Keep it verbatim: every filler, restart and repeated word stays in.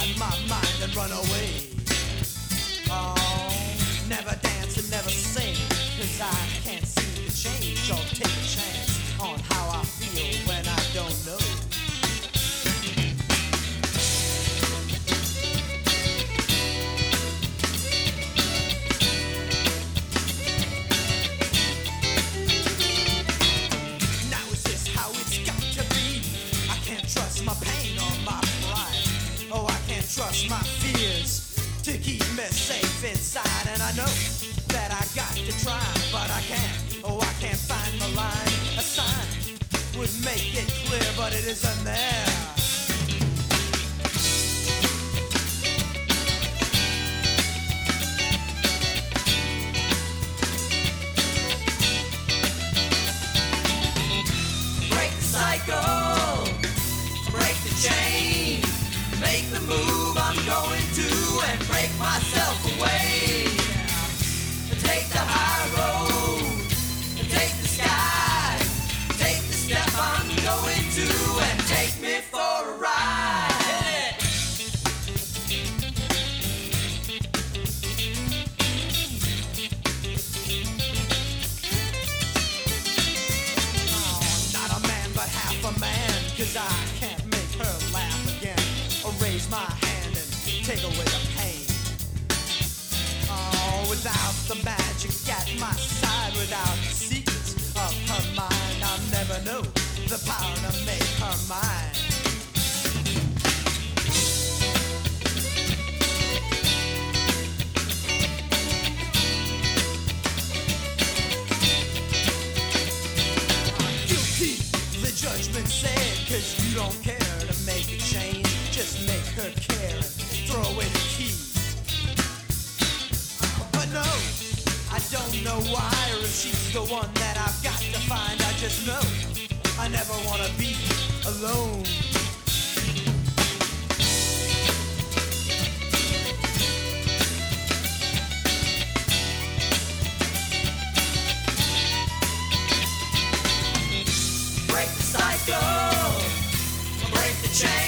on my mind and run away. Oh, never dance and never sing, 'cause I can't seem to change or take a chance on how I feel when I don't know. Now is this how it's got to be? I can't trust my pain or my pride. Oh, I can't trust my fears to keep me safe inside. And I know that I got to try, but I can't. Oh, I can't find the line. A sign would make it clear, but it isn't there. Break the cycle, break the chain, make the move I'm going to, and break myself away. Take the high road, take the sky, take the step I'm going to, and take me for a ride. Hit it! Oh, not a man but half a man, 'cause I can't make her laugh again, or raise my hand and take away the pain. Oh, without the magic at my side, without the secrets of her mind, I'll never know the power to make her mine. Guilty, the judgment said, 'cause you don't care to make a change. Just make her care and throw away the key. But no, I don't know why, or if she's the one that I've got to find. I just know I never want to be alone. Break the cycle, break the chain.